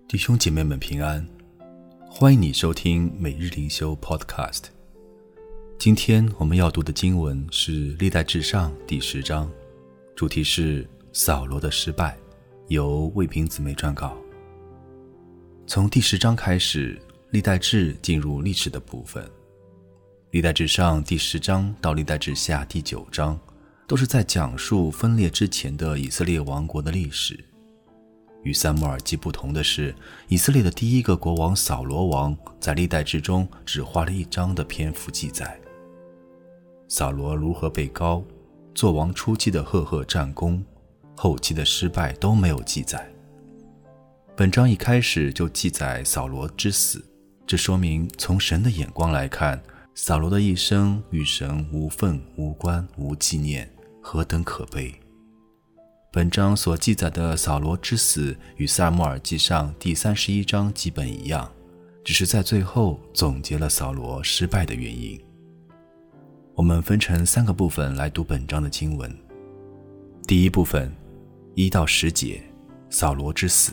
弟兄姐妹们平安，欢迎你收听每日灵修 Podcast。 今天我们要读的经文是历代志上第10章，主题是扫罗的失败，由魏平姊妹撰稿。从第10章开始，历代志进入历史的部分。历代志上第10章到历代志下第9章都是在讲述分裂之前的以色列王国的历史。与撒母耳记不同的是，以色列的第一个国王扫罗王在历代志中只花了1章的篇幅记载。扫罗如何被膏，做王初期的赫赫战功，后期的失败都没有记载。本章一开始就记载扫罗之死，这说明从神的眼光来看，扫罗的一生与神无份无关无纪念，何等可悲。本章所记载的扫罗之死与撒母耳记上第31章基本一样，只是在最后总结了扫罗失败的原因。我们分成3个部分来读本章的经文。第一部分1到10节，扫罗之死。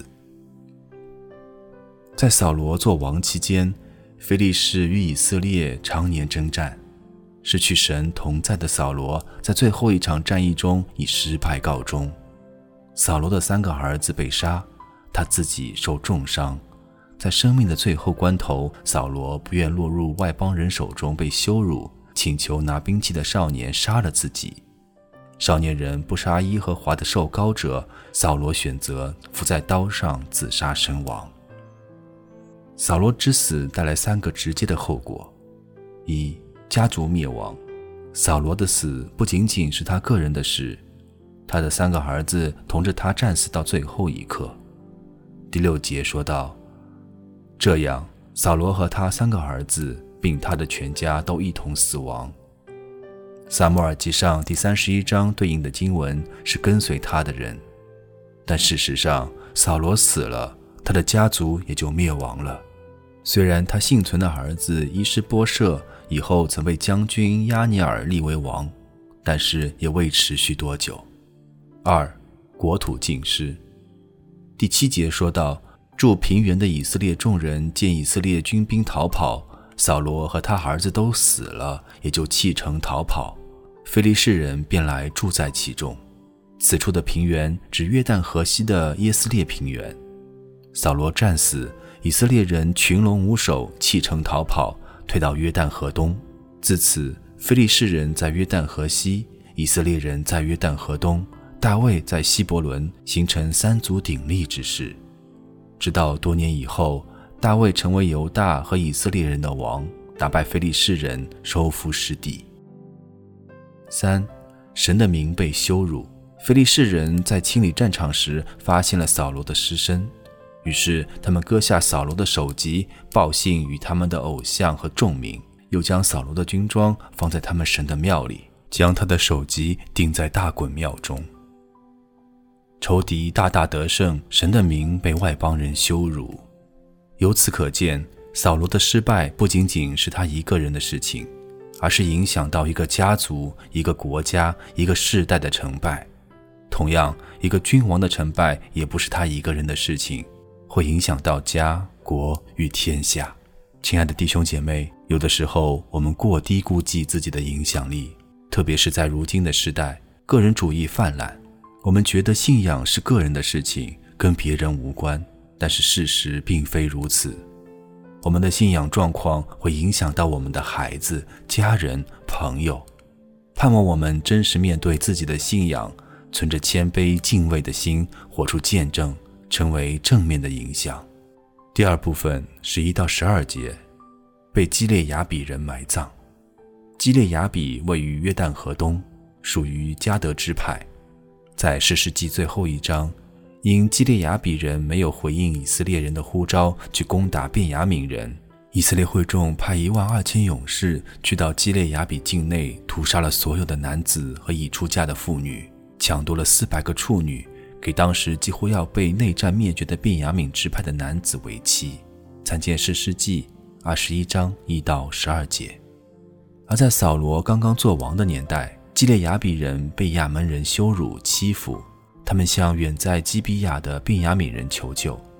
在扫罗做王期间，非利士与以色列常年征战，失去神同在的扫罗在最后一场战役中以失败告终。扫罗的3个儿子被杀，他自己受重伤。在生命的最后关头，扫罗不愿落入外邦人手中被羞辱，请求拿兵器的少年杀了自己。少年人不杀耶和华的受膏者，扫罗选择伏在刀上自杀身亡。扫罗之死带来3个直接的后果。1. 家族灭亡。扫罗的死不仅仅是他个人的事，他的3个儿子同着他战死到最后一刻。第6节说道，这样扫罗和他3个儿子并他的全家都一同死亡。撒母耳记上第31章对应的经文是跟随他的人，但事实上扫罗死了，他的家族也就灭亡了。虽然他幸存的儿子伊施波设以后曾被将军押尼尔立为王，但是也未持续多久。2. 国土尽失。第7节说到，住平原的以色列众人见以色列军兵逃跑，扫罗和他儿子都死了，也就弃城逃跑，非利士人便来住在其中。此处的平原指约旦河西的耶斯列平原。扫罗战死，以色列人群龙无首，弃城逃跑，退到约旦河东。自此，非利士人在约旦河西，以色列人在约旦河东，大卫在希伯伦，形成3足鼎立之势。直到多年以后，大卫成为犹大和以色列人的王，打败非利士人，收复失地。3. 神的名被羞辱。非利士人在清理战场时发现了扫罗的尸身，于是他们割下扫罗的首级，报信与他们的偶像和众民，又将扫罗的军装放在他们神的庙里，将他的首级钉在大衮庙中。仇敌大大得胜，神的名被外邦人羞辱。由此可见，扫罗的失败不仅仅是他一个人的事情，而是影响到一个家族、一个国家、一个世代的成败。同样，一个君王的成败也不是他一个人的事情，会影响到家、国与天下。亲爱的弟兄姐妹，有的时候我们过低估计自己的影响力，特别是在如今的时代，个人主义泛滥。我们觉得信仰是个人的事情，跟别人无关，但是事实并非如此。我们的信仰状况会影响到我们的孩子、家人、朋友。盼望我们真实面对自己的信仰，存着谦卑敬畏的心，活出见证，成为正面的影响。第2部分11到12节，被基列雅比人埋葬。基列雅比位于约旦河东，属于迦得支派。在士师记最后1章，因基列雅比人没有回应以色列人的呼召去攻打便雅悯人，以色列会众派12000勇士去到基列雅比境内，屠杀了所有的男子和已出嫁的妇女，抢夺了400个处女，给当时几乎要被内战灭绝的便雅悯支派的男子为妻。参见士师记21章1到12节。而在扫罗刚刚做王的年代，基列雅比人被亚门人羞辱欺负，他们向远在基比亚的便雅悯人求救。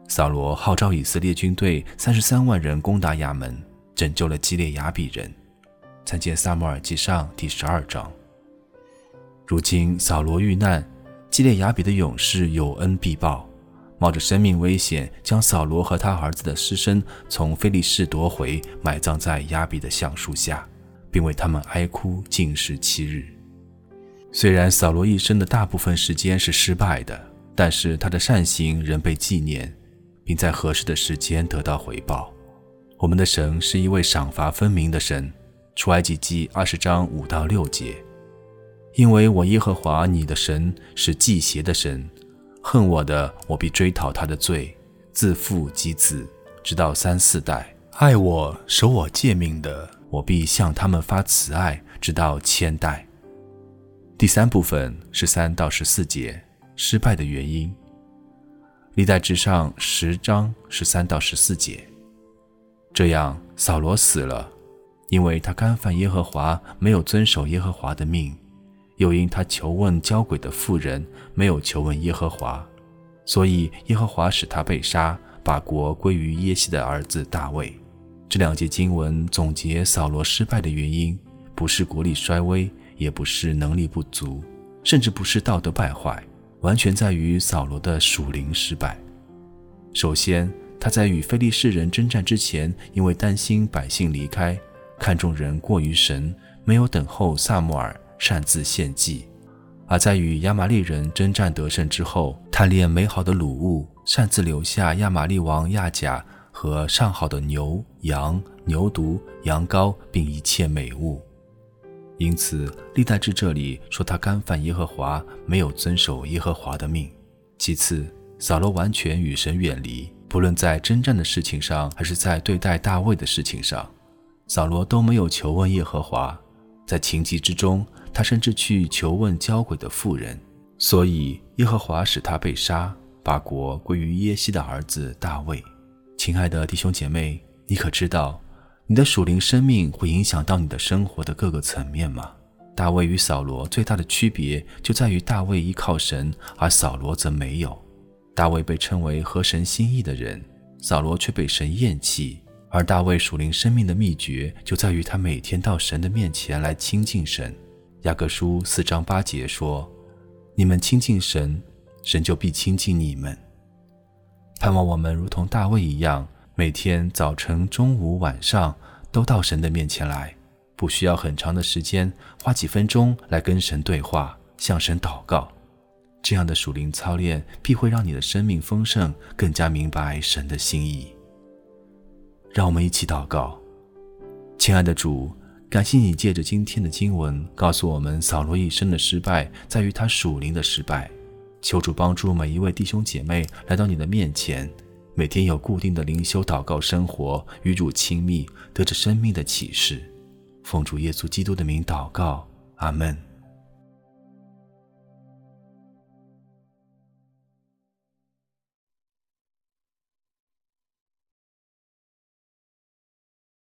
扫罗号召以色列军队33万人攻打亚门，拯救了基列雅比人。参见撒母耳记上第12章。如今扫罗遇难，基列雅比的勇士有恩必报，冒着生命危险将扫罗和他儿子的尸身从非利士夺回，埋葬在雅比的橡树下，并为他们哀哭禁食7日。虽然扫罗一生的大部分时间是失败的，但是他的善行仍被纪念，并在合适的时间得到回报。我们的神是一位赏罚分明的神，出埃及记20章5到6节。因为我耶和华你的神是忌邪的神，恨我的，我必追讨他的罪，自父及子，直到3、4代；爱我、守我诫命的，我必向他们发慈爱，直到1000代。第3部分13到14节，失败的原因。历代志上10章13到14节。这样扫罗死了，因为他干犯耶和华，没有遵守耶和华的命，又因他求问交鬼的妇人，没有求问耶和华，所以耶和华使他被杀，把国归于耶西的儿子大卫。这2节经文总结扫罗失败的原因，不是国力衰微，也不是能力不足，甚至不是道德败坏，完全在于扫罗的属灵失败。首先，他在与非利士人征战之前，因为担心百姓离开，看重人过于神，没有等候撒母耳，擅自献祭；而在与亚玛力人征战得胜之后，贪恋美好的掳物，擅自留下亚玛力王亚甲和上好的牛、羊、牛犊、羊羔，并一切美物。因此历代志这里说他干犯耶和华，没有遵守耶和华的命。其次，扫罗完全与神远离，不论在征战的事情上，还是在对待大卫的事情上，扫罗都没有求问耶和华。在情急之中，他甚至去求问交鬼的妇人，所以耶和华使他被杀，把国归于耶西的儿子大卫。亲爱的弟兄姐妹，你可知道你的属灵生命会影响到你的生活的各个层面吗？大卫与扫罗最大的区别就在于大卫依靠神，而扫罗则没有。大卫被称为合神心意的人，扫罗却被神厌弃。而大卫属灵生命的秘诀就在于他每天到神的面前来亲近神。雅各书4章8节说，你们亲近神，神就必亲近你们。盼望我们如同大卫一样，每天早晨、中午、晚上都到神的面前来，不需要很长的时间，花几分钟来跟神对话，向神祷告。这样的属灵操练必会让你的生命丰盛，更加明白神的心意。让我们一起祷告。亲爱的主，感谢你借着今天的经文告诉我们，扫罗一生的失败在于他属灵的失败。求主帮助每一位弟兄姐妹来到你的面前，每天有固定的灵修祷告生活，与主亲密，得着生命的启示。奉主耶稣基督的名祷告，阿们。